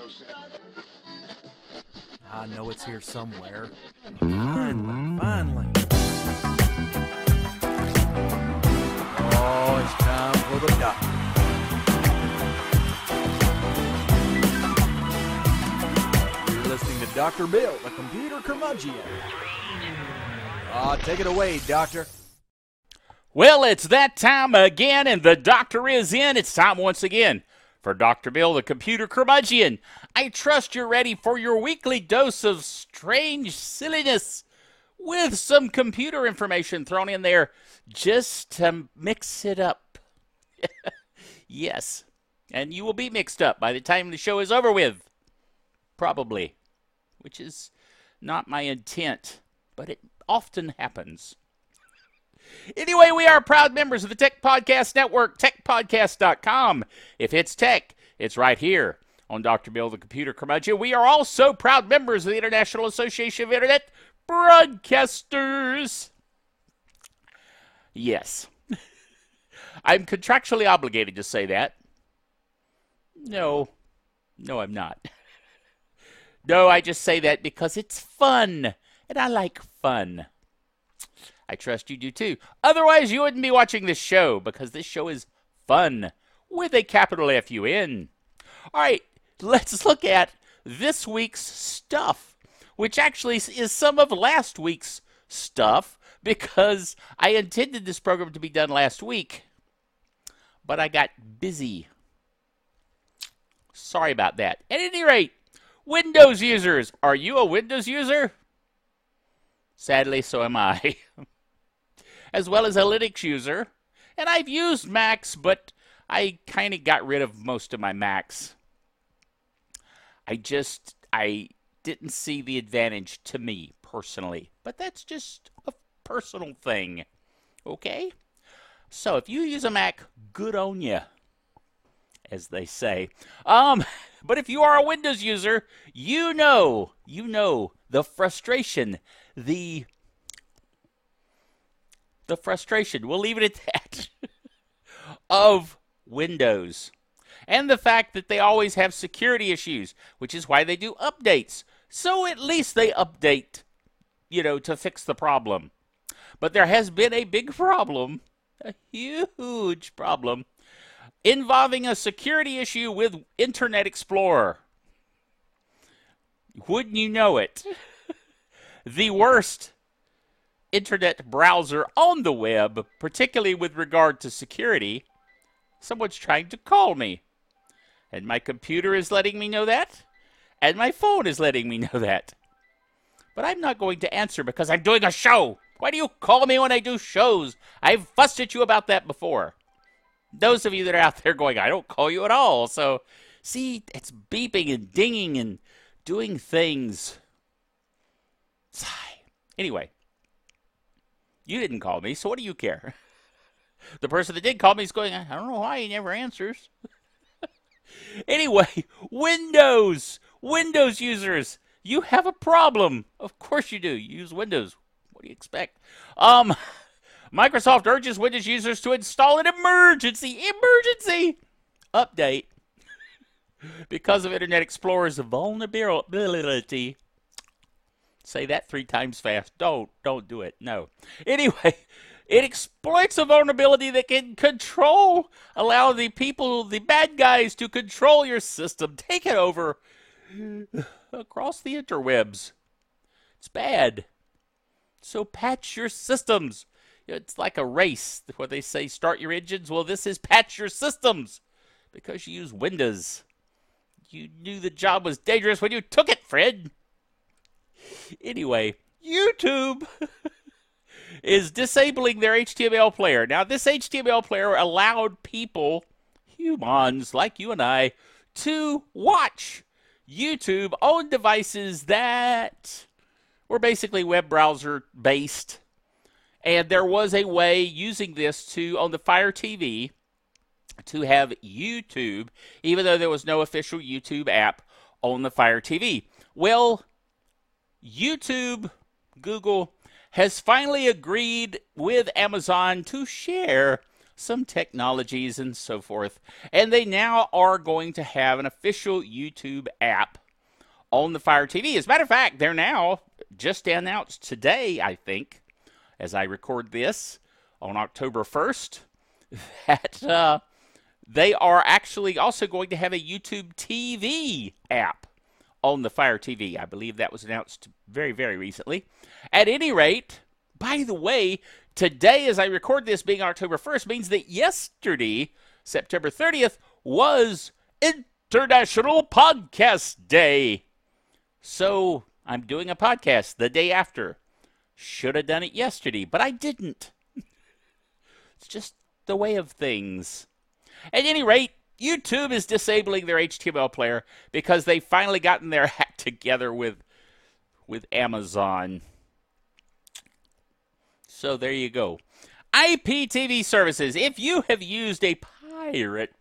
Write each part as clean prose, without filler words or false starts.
I know it's here somewhere. Finally. Oh, it's time for the doctor. You're listening to Dr. Bill, the computer curmudgeon. Take it away, Doctor. Well, it's that time again, and the doctor is in. It's time once again for Dr. Bill, the computer curmudgeon. I trust you're ready for your weekly dose of strange silliness with some computer information thrown in there just to mix it up. Yes, and you will be mixed up by the time the show is over with. Probably, which is not my intent, but it often happens. Anyway, we are proud members of the Tech Podcast Network, techpodcast.com. If it's tech, it's right here on Dr. Bill, the computer curmudgeon. We are also proud members of the International Association of Internet Broadcasters. Yes. I'm contractually obligated to say that. No, I'm not. No, I just say that because it's fun, and I like fun. I trust you do too. Otherwise, you wouldn't be watching this show, because this show is fun, with a capital F-U-N. All right, let's look at this week's stuff, which actually is some of last week's stuff, because I intended this program to be done last week, but I got busy. Sorry about that. At any rate, Windows users, are you a Windows user? Sadly, so am I. As well as a Linux user. And I've used Macs, but I kind of got rid of most of my Macs. I didn't see the advantage to me, personally. But that's just a personal thing. Okay? So, if you use a Mac, good on ya, as they say. But if you are a Windows user, you know the frustration, the frustration, we'll leave it at that, of Windows. And the fact that they always have security issues, which is why they do updates. So at least they update, to fix the problem. But there has been a big problem, a huge problem, involving a security issue with Internet Explorer. Wouldn't you know it? The worst internet browser on the web, particularly with regard to security. Someone's trying to call me. And my computer is letting me know that. And my phone is letting me know that. But I'm not going to answer because I'm doing a show. Why do you call me when I do shows? I've fussed at you about that before. Those of you that are out there going, I don't call you at all. So, see, it's beeping and dinging and doing things. Sigh. Anyway, you didn't call me, so what do you care? The person that did call me is going, I don't know why he never answers. Anyway, Windows users, you have a problem. Of course you do. You use Windows. What do you expect? Microsoft urges Windows users to install an emergency update because of Internet Explorer's vulnerability. Say that 3 times fast. Don't do it. No. Anyway, it exploits a vulnerability that can allow the bad guys to control your system, take it over across the interwebs. It's bad. So patch your systems. It's like a race where they say start your engines. Well, this is patch your systems because you use Windows. You knew the job was dangerous when you took it, Fred. Anyway, YouTube is disabling their HTML player. Now, this HTML player allowed people, humans like you and I, to watch YouTube on devices that were basically web browser based. And there was a way using this on the Fire TV to have YouTube, even though there was no official YouTube app on the Fire TV. Well, YouTube, Google, has finally agreed with Amazon to share some technologies and so forth. And they now are going to have an official YouTube app on the Fire TV. As a matter of fact, they're now just announced today, I think, as I record this on October 1st, that they are actually also going to have a YouTube TV app on the Fire TV. I believe that was announced very, very recently. At any rate, by the way, today, as I record this, being October 1st, means that yesterday, September 30th, was International Podcast Day. So I'm doing a podcast the day after. Should have done it yesterday, but I didn't. It's just the way of things. At any rate, YouTube is disabling their HTML player because they've finally gotten their act together with Amazon. So there you go. IPTV services. If you have used a pirate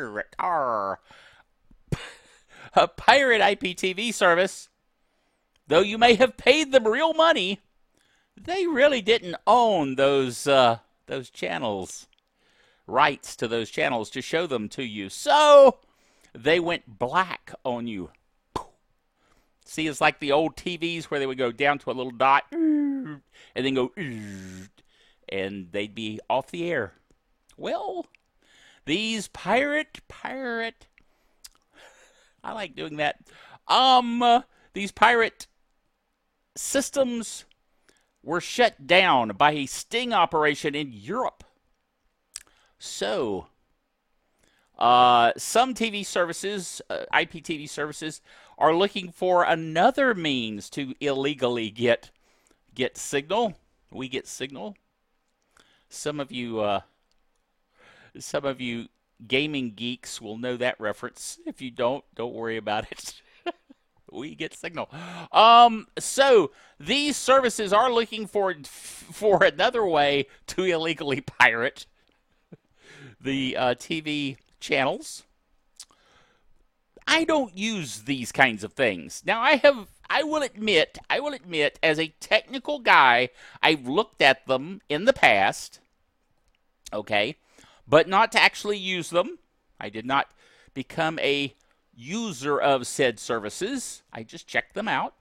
IPTV service, though you may have paid them real money, they really didn't own those channels, rights to those channels to show them to you. So they went black on you. See, it's like the old TVs where they would go down to a little dot and then go, and they'd be off the air. Well, these pirate, I like doing that. These pirate systems were shut down by a sting operation in Europe. So, some TV services, IPTV services, are looking for another means to illegally get signal. We get signal. Some of you gaming geeks will know that reference. If you don't worry about it. We get signal. So these services are looking for another way to illegally pirate the TV channels. I don't use these kinds of things. Now I will admit, as a technical guy, I've looked at them in the past, okay, but not to actually use them. I did not become a user of said services. I just checked them out.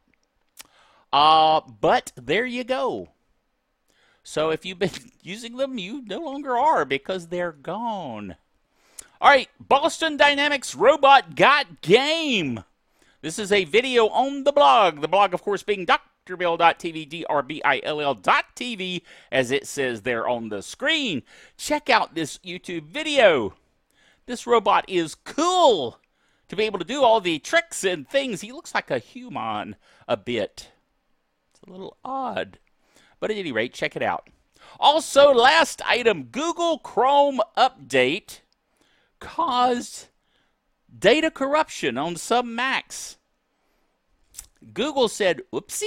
But there you go. So if you've been using them, you no longer are because they're gone. All right, Boston Dynamics Robot Got Game. This is a video on the blog. The blog, of course, being drbill.tv, drbill.tv, as it says there on the screen. Check out this YouTube video. This robot is cool to be able to do all the tricks and things. He looks like a human a bit. It's a little odd. But at any rate, check it out. Also, last item, Google Chrome update caused data corruption on some Macs. Google said, whoopsie.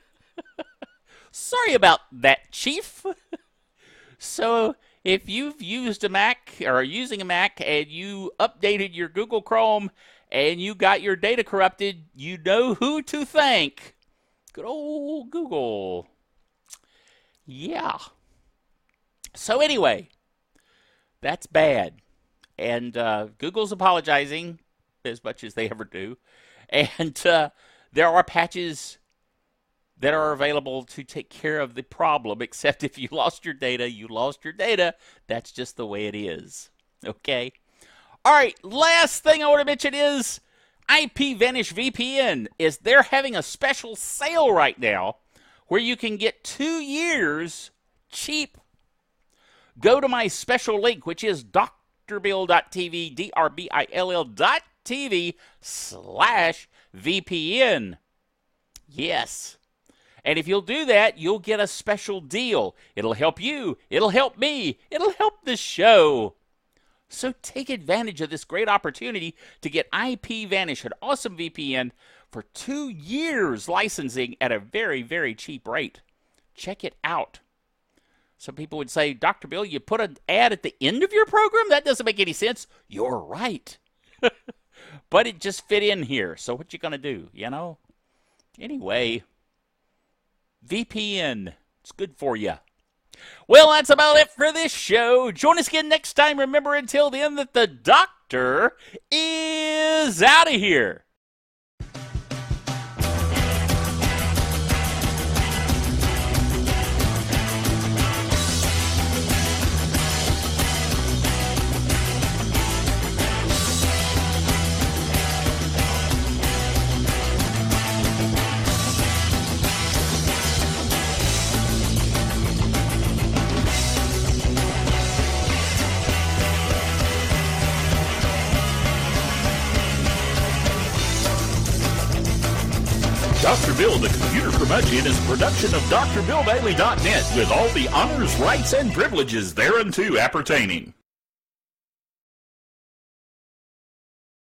Sorry about that, Chief. So if you've used a Mac or are using a Mac and you updated your Google Chrome and you got your data corrupted, you know who to thank. Good old Google. Yeah. So anyway, that's bad. And Google's apologizing as much as they ever do. And there are patches that are available to take care of the problem, except if you lost your data, you lost your data. That's just the way it is. Okay? All right, last thing I want to mention is IPVanish VPN. They're having a special sale right now where you can get 2 years cheap. Go to my special link, which is drbill.tv, drbill.tv/VPN. Yes. And if you'll do that, you'll get a special deal. It'll help you. It'll help me. It'll help the show. So take advantage of this great opportunity to get IPVanish, an awesome VPN, for 2 years licensing at a very, very cheap rate. Check it out. Some people would say, Dr. Bill, you put an ad at the end of your program? That doesn't make any sense. You're right. But it just fit in here. So what you going to do, you know? Anyway, VPN, it's good for you. Well, that's about it for this show. Join us again next time. Remember, until then, that the doctor is out of here. Dr. Bill, the Computer Curmudgeon, is a production of DrBillDaily.net with all the honors, rights, and privileges thereunto appertaining.